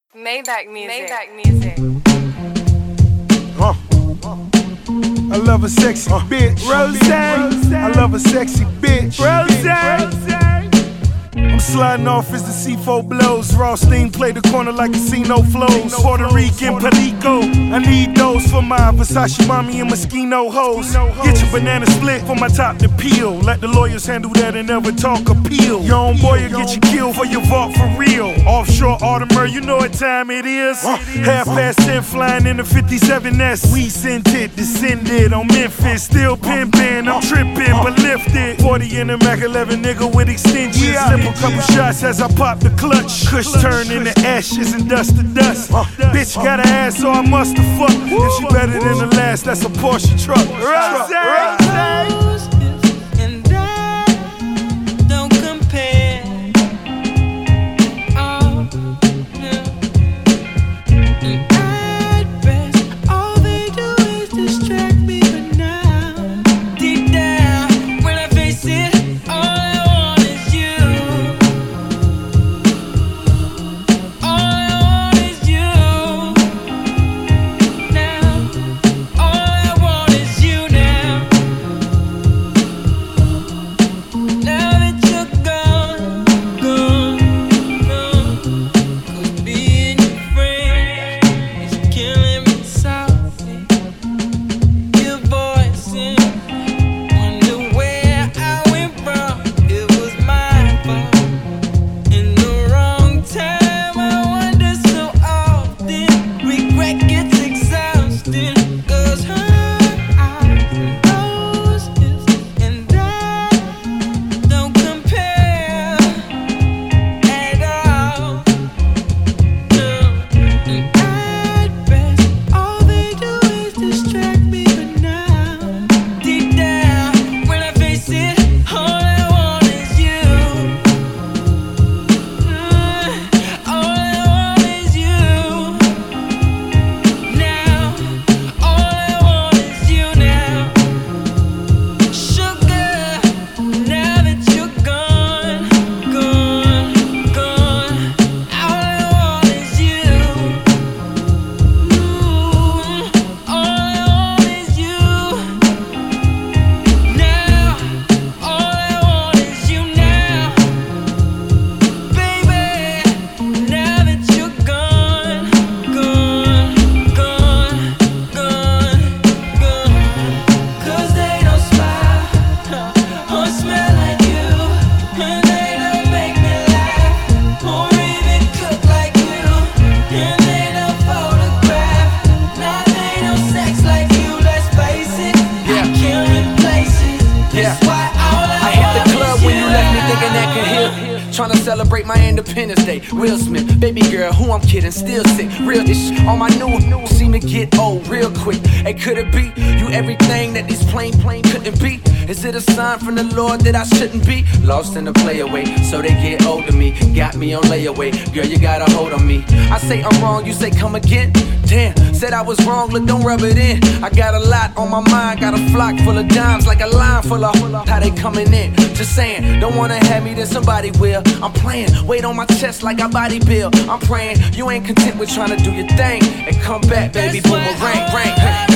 Maybach music. Maybach music. I love a sexy bitch. Rose. I love a sexy bitch. Rose. I'm sliding off as the C4 blows. Rothstein play the corner like casino flows. Puerto Rican Perico. I need those for my Versace mommy and Moschino hoes. Get your banana split for my top to peel. Let the lawyers handle that and never talk appeal. Your own boy will get you killed for your vault for real. Offshore Audemars, you know what time it is. 10:30 flying in the 57S. We sent it, descended on Memphis. Still pimping, I'm tripping, but lifted. 40 in the Mac 11 nigga with extensions. Slip a couple shots as I pop the clutch. Kush turn into ashes and dust to dust. Bitch got an ass, so I must have fucked. If she better than the last, that's a Porsche truck. Tryna celebrate my Independence Day. Will Smith, baby girl, who I'm kidding, still sick. Real ish on my new seem to get old real quick. Hey, could it be you everything that these plain couldn't be? Is it a sign from the Lord that I shouldn't be lost in the playaway? So they get old of me, got me on layaway. Girl, you got a hold on me. I say I'm wrong, you say come again. Damn, said I was wrong, look, don't rub it in. I got a lot on my mind, got a flock full of dimes, like a line full of how they coming in. Just saying, don't wanna have me, then somebody will. I'm playing, weight on my chest like I body build. I'm praying, you ain't content with trying to do your thing. And come back, baby, boomerang, ring.